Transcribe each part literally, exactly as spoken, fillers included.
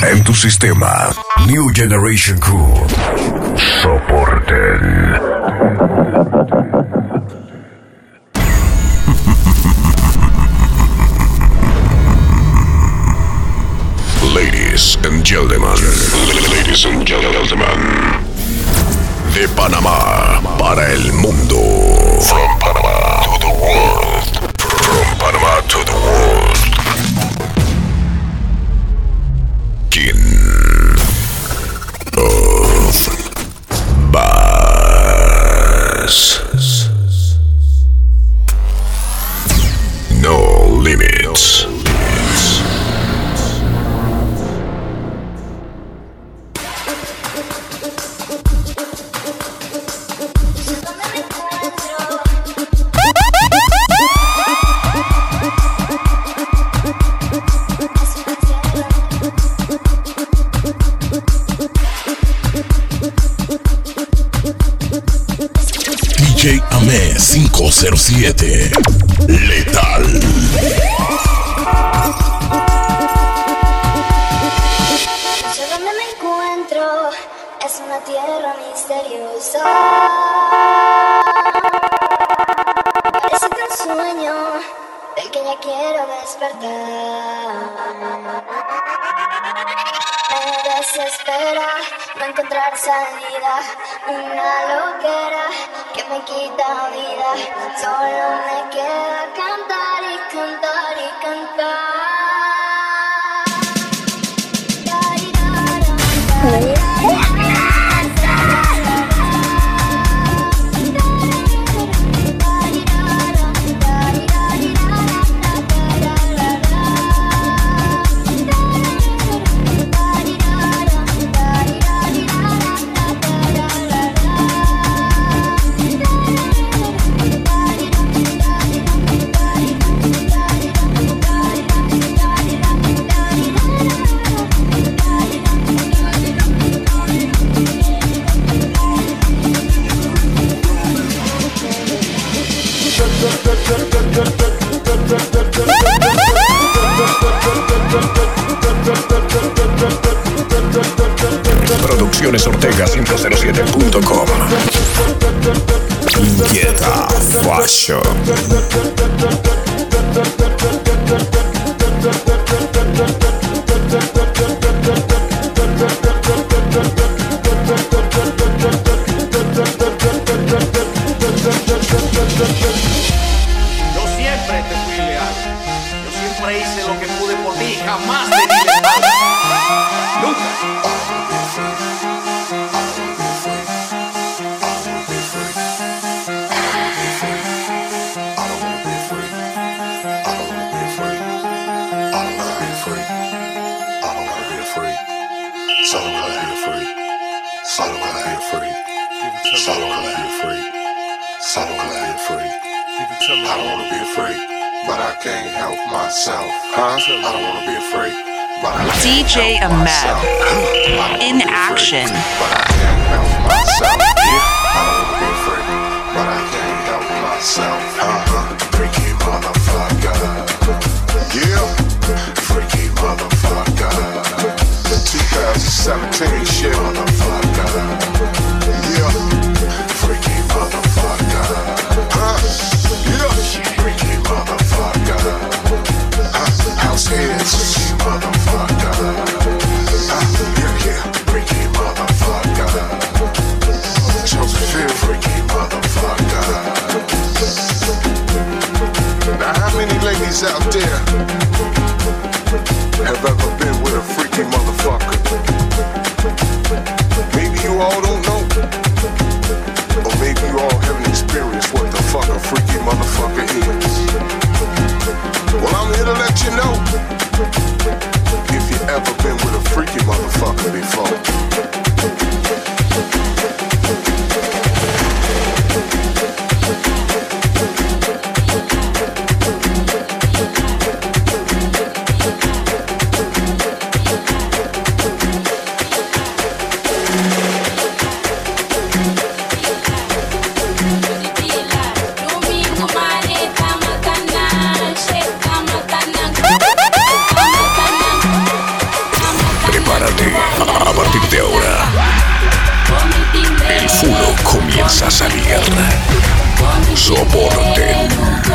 En tu sistema. New Generation Crew. Soporten. Ladies and gentlemen. Ladies and gentlemen. De Panamá para el mundo. From Panama to the world. From Panama to the world. King of Bass. No limits. D J Amé cinco cero siete. Letal. Yo donde me encuentro es una tierra misteriosa. Parece que un sueño del que ya quiero despertar. Me desespera no encontrar salida, una loquera que me quita vida. Solo me queda cantar y cantar y cantar. Producciones Ortega cinco cero siete punto com. Inquieta Fashion. Yo siempre te fui leal. Yo siempre hice lo que pude por ti. Jamás te di la espalda. Nunca. I don't wanna be afraid, but I can't help myself. Huh? I don't wanna be afraid, but I can't D J help Ahmed myself. in action. But I can't help myself. Yeah. I don't wanna be afraid, but I can't help myself. Uh-huh. Freaky motherfucker. Yeah. Freaky motherfucker. The twenty seventeen shit. Motherfucker. Yeah. Freaky motherfucker. Huh? Yeah. Freaky motherfucker. Huh? House heads. Freaky motherfucker. Huh? Yeah, yeah. Freaky motherfucker. Josephine. Freaky motherfucker. Now how many ladies out there prepárate. A partir de ahora, el fulo comienza a salir. Soporten.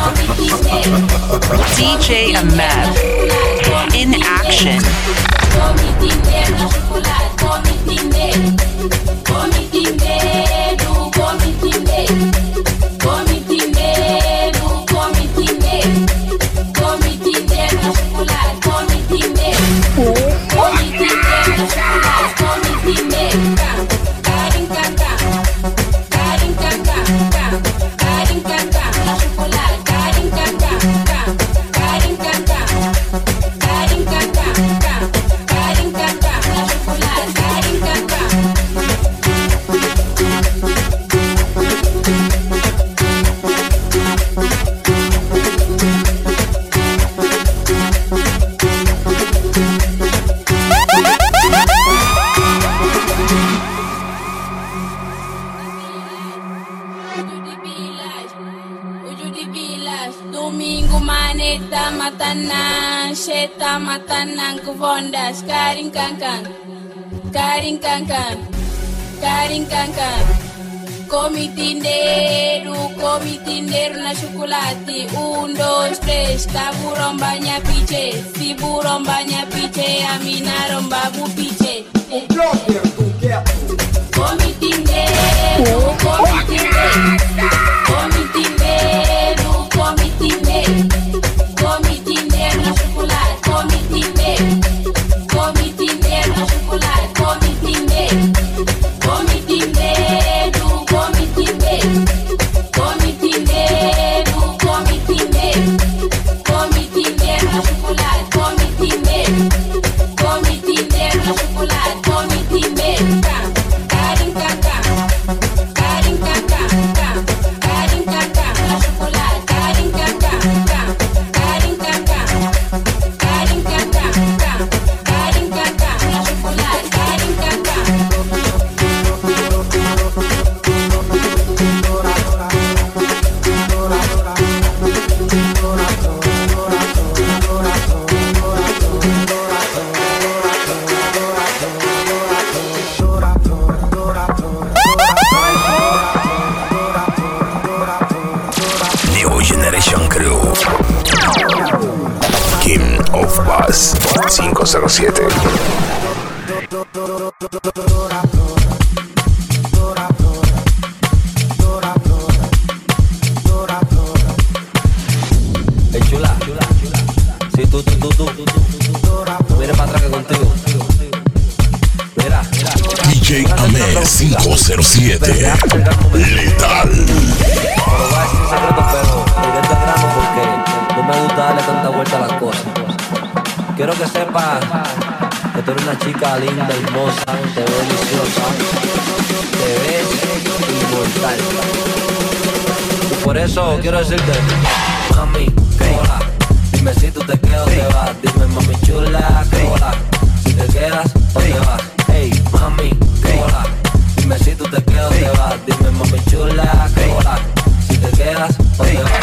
D J Ahmed in action. Domingo maneta matanan, sheta matanan kuvondas, karing kankan, karing kankan, karing kankan. Comitinderu, comitinderu na chocolate, un, dos, tres, taburon baña piche, tiburon baña piche, aminaron babu piche. Comitinderu, comitinderu, comitinderu, comitinderu, comitinderu na chocolate, comitinderu, comitinderu na chocolate, comitinderu, comitinderu, comitinderu, comitinderu, comitinderu, comitinderu na chocolate, comitinderu, comitinderu na chocolate, comitinderu. Karin kaka, karin kaka, karin kaka na chocolate, karin kaka, karin kaka, karin kaka, karin kaka na chocolate, karin kaka. New Generation Crew. King of Bass cinco cero siete. Hey, chula, si tú, tú, tú, tú, no mires para atrás que contigo. Mira, mira. D J Ahmed cinco cero siete. Letal. Pero voy a decir un secreto, pero directo al grano porque no me gusta darle tanta vuelta a las cosas. Quiero que sepas que tú eres una chica linda, hermosa, te ves deliciosa, te ves inmortal. Y por eso quiero decirte, mami, hola, dime si tú te quedas o te vas. Dime, mami chula, hola, si te quedas o te vas. Hey, mami, hola, dime si tú te quedas o te vas. Dime, mami chula, hola, si te quedas o te vas.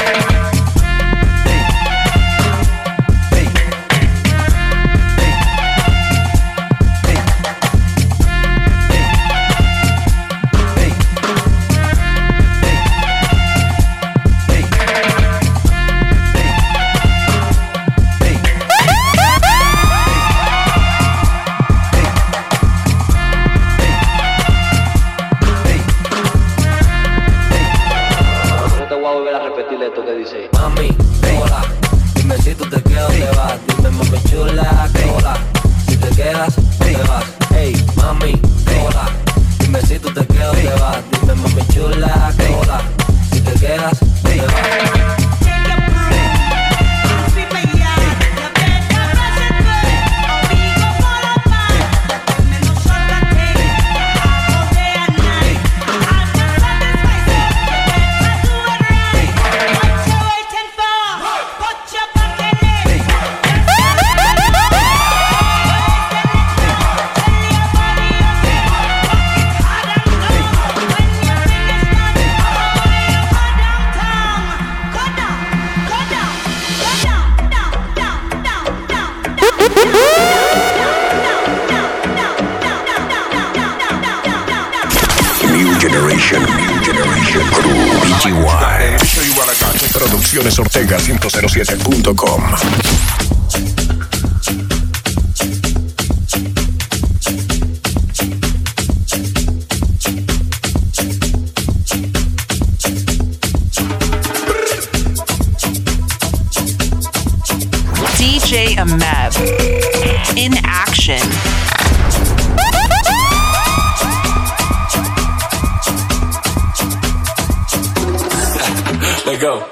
Generation, New Generation Crew, P T Y. Producciones Ortega cinco cero siete punto com. D J Ameb in action. Let go.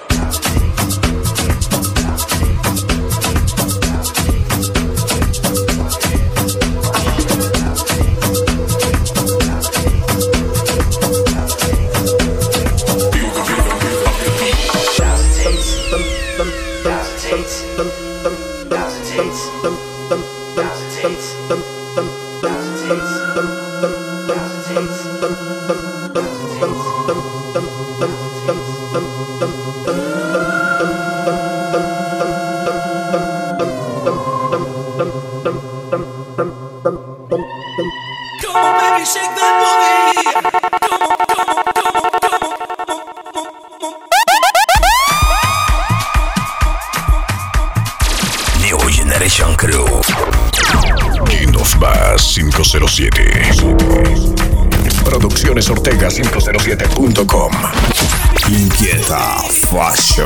cinco cero siete. Producciones Ortega cinco cero siete punto com. Inquieta Fashion.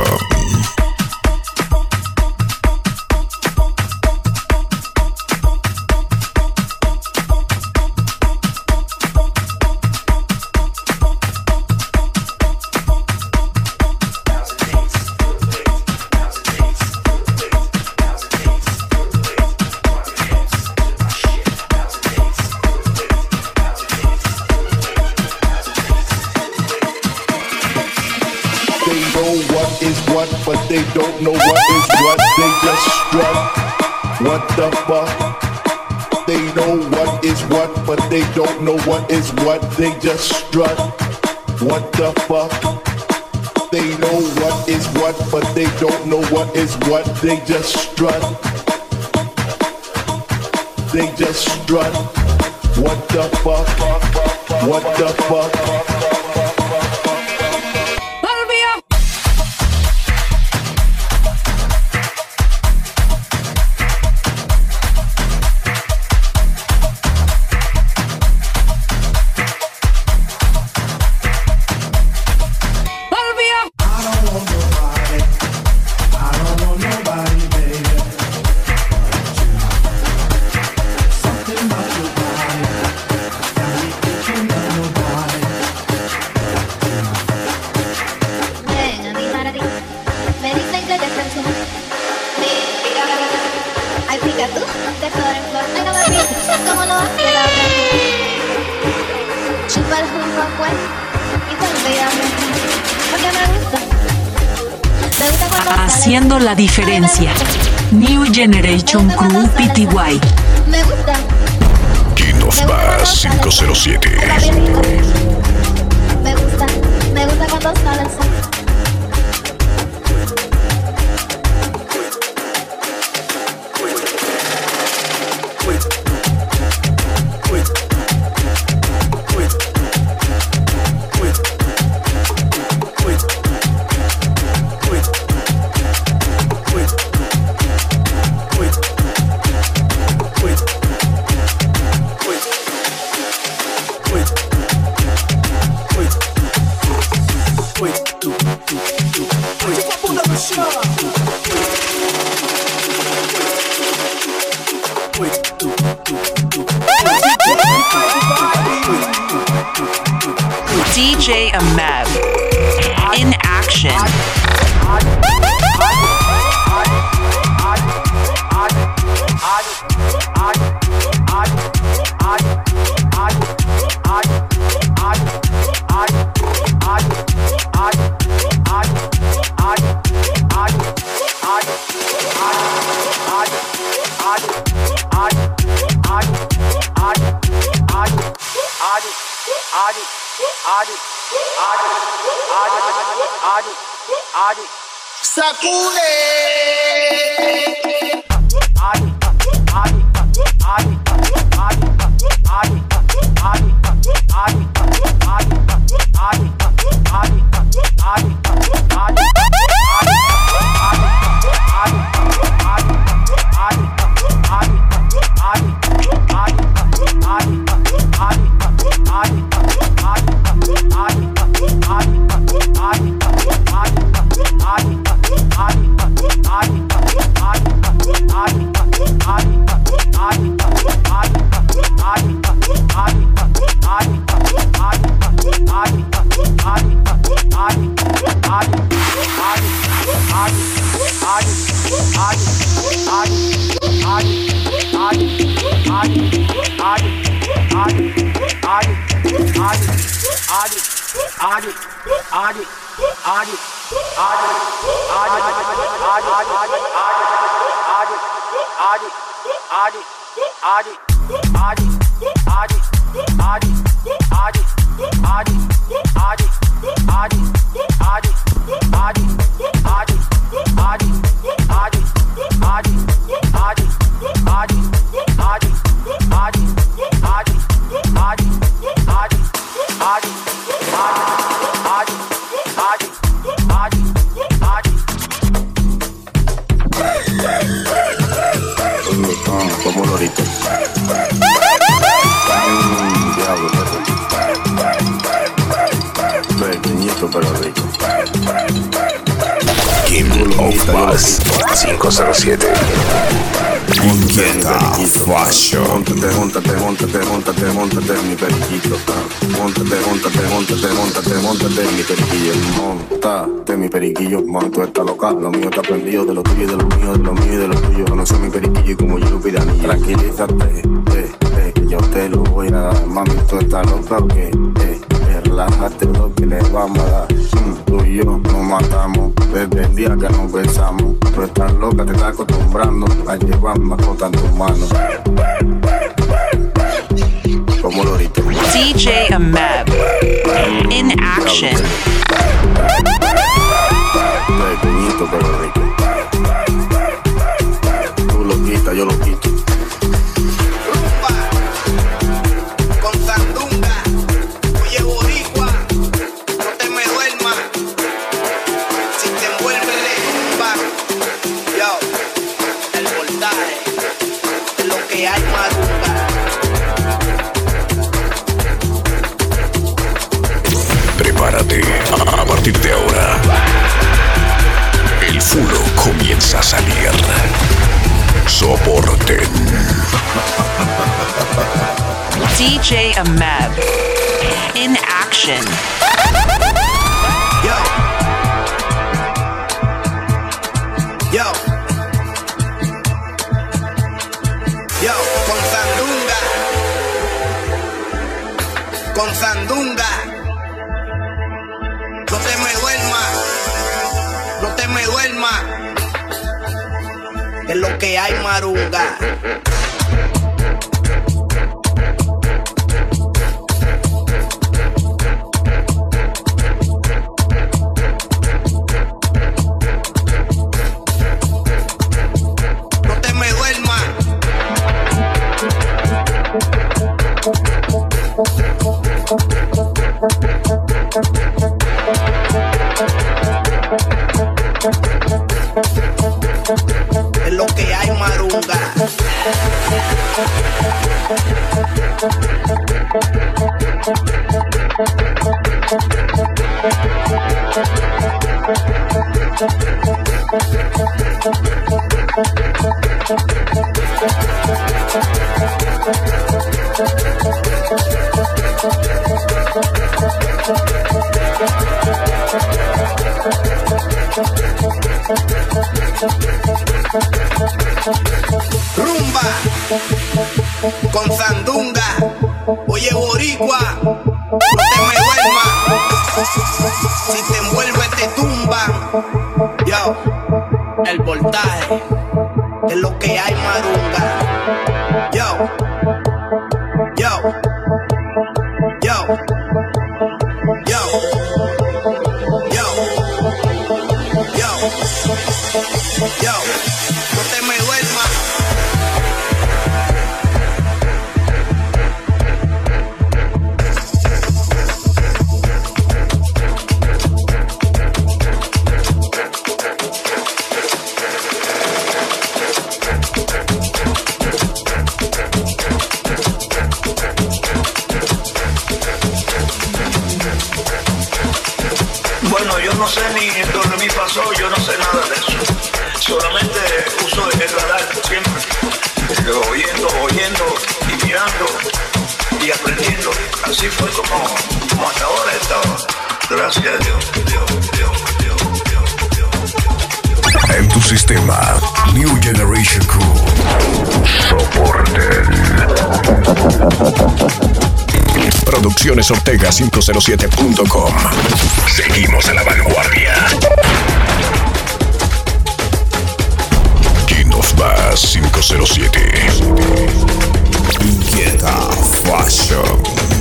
But they don't know what is what, they just strut. What the fuck? They know what is what, but they don't know what is what, they just strut. What the fuck? They know what is what, but they don't know what is what, they just strut. They just strut. What the fuck? What the fuck? Haciendo la diferencia. New Generation Crew P T Y. Me gusta. King of Bass cinco cero siete. Me gusta, me gusta cuando sale el sol. D J Ameb in action. Sacude. Como lorito. Mm, diablo, pequeñito pero rico. King of Bass cinco cero siete. Inquieta Fashion. Móntate, móntate, móntate, móntate, móntate en mi periquito. Móntate, móntate, móntate, móntate, móntate en mi periquillo. Móntate en mi periquillo. Mami, tú estás loca. Lo mío está prendido de lo tuyo, de lo mío, de lo mío y de lo tuyo. No soy mi periquillo y como yo lo piranillo. Tranquilízate, eh, eh, que yo te lo voy a dar. Mami, tú estás loca, que, eh, eh, relájate lo que le vamos a dar. Mm, tú y yo nos matamos desde el día que nos besamos. Tú estás loca, te estás acostumbrando a llevar mascota en tus manos. Como lorito. D J Ameb in action. Pequeñito pero rico. Tú lo quitas, yo lo quito. Rumba con sandunga. Oye, boricua, no te me duermas. Si te envuelve de tumba. Yo, el voltaje es lo que hay, marunga. Prepárate, a partir de ahora el fulo comienza a salir. Soporten. D J Ameb in action. Yo, yo, yo, con sandunga, con sandunga. No te me duermas, no te me duermas. Es lo que hay, marunga. No te me duermas. Es lo que hay, marunga. Rumba con sandunga. Oye, boricua, no te me duermas. Si te envuelve te tumban. Yo, el voltaje es lo que hay, marunga. Yo, yo, yo, yo, yo, yo, yo, no te me duermas. Bueno, yo no sé ni dónde me pasó, yo no sé nada de eso. Solamente uso el radar siempre, oyendo, oyendo y mirando y aprendiendo. Así fue como, como hasta ahora he estado. Gracias a Dios, Dios, Dios, Dios, Dios, Dios. En tu sistema, New Generation Crew. Soporten. Producciones Ortega cinco cero siete punto com. Seguimos a la vanguardia. King of Bass cinco cero siete. Inquieta Fashion.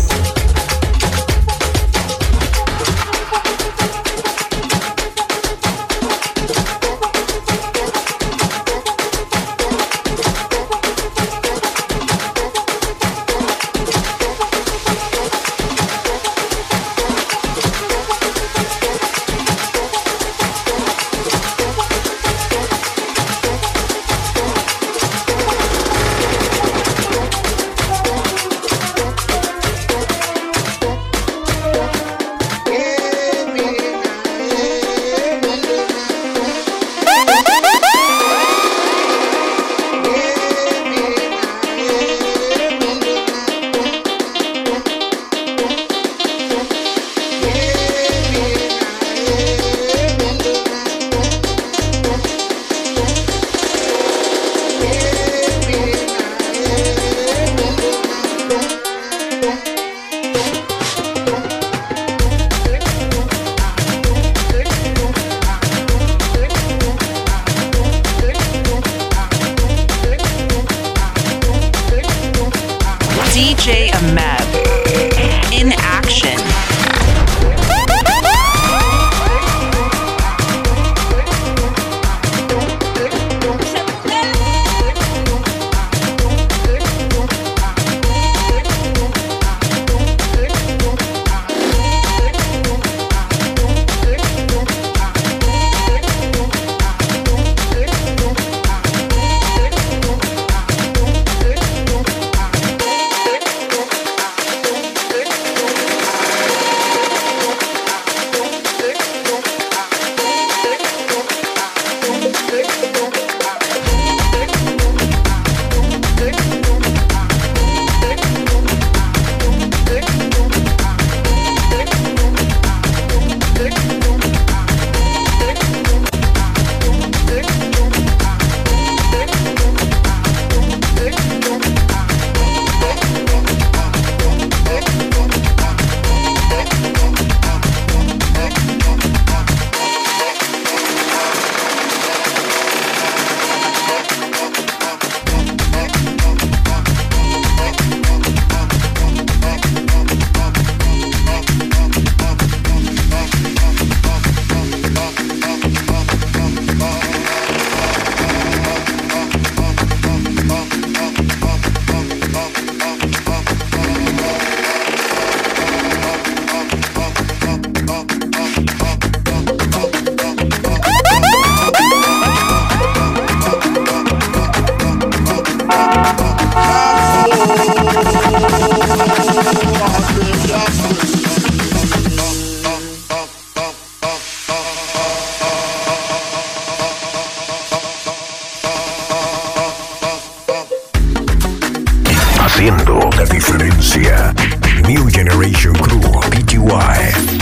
D J Ahmed in action. Haciendo la diferencia. New Generation Crew, P T Y.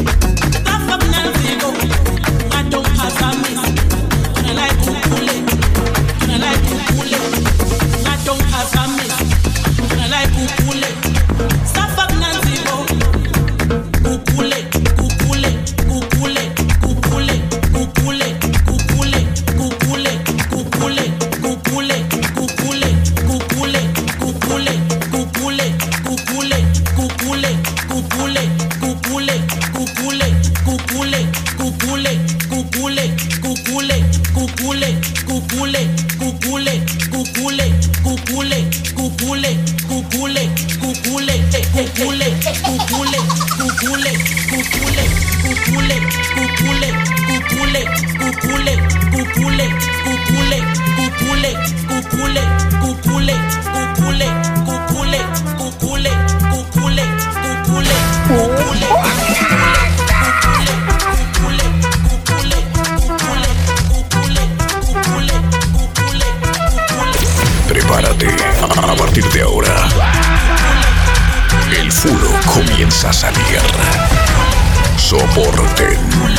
I don't pass a miss. When I like to cucule, cucule, cucule, cucule, cucule, cucule, cucule, cucule, cucule, cucule, cucule, cucule, cucule, cucule, cucule, cucule, cucule, cucule, cucule. Prepárate, a partir de ahora, el furo comienza a salir. Soporten.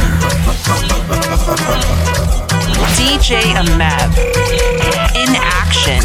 D J Ahmed in action.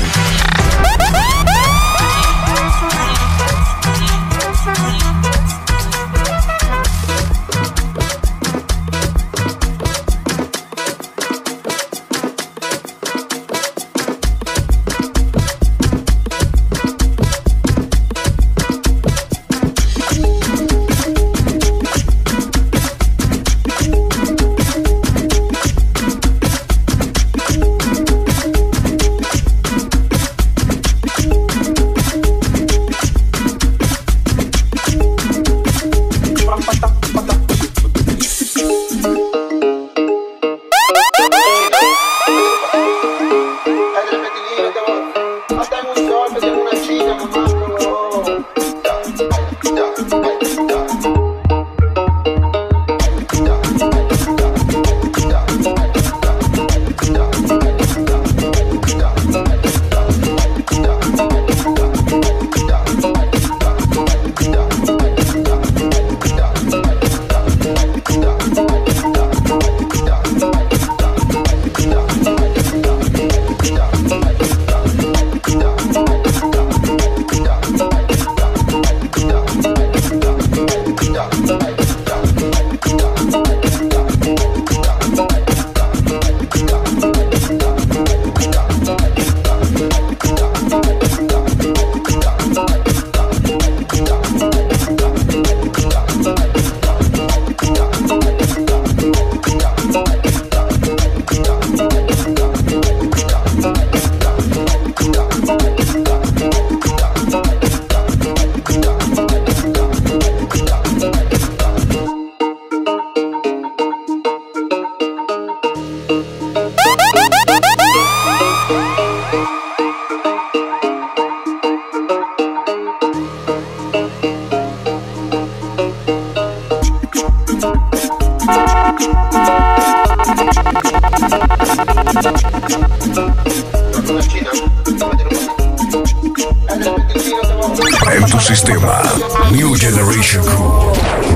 En tu sistema, New Generation Crew.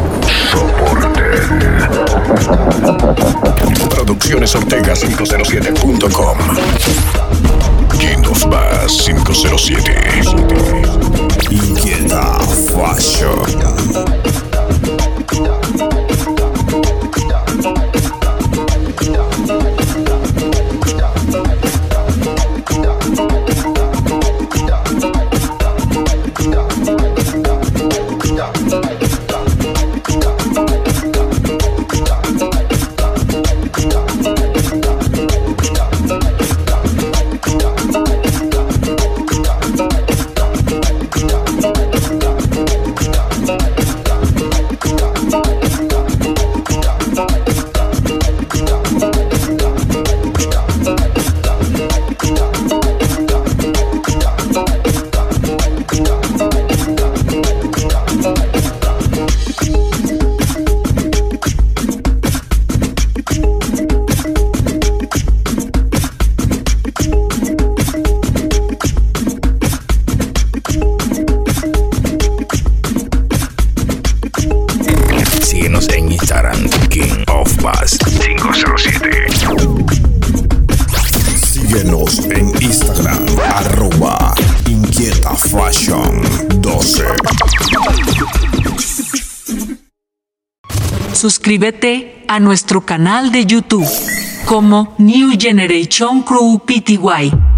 Soporten. Producciones Ortega cinco cero siete punto com. King of Bass cinco cero siete. Inquieta Fashion. Síguenos en Instagram, King of Bass cinco cero siete. Síguenos en Instagram, arroba Inquieta Fashion doce. Suscríbete a nuestro canal de YouTube como New Generation Crew P T Y.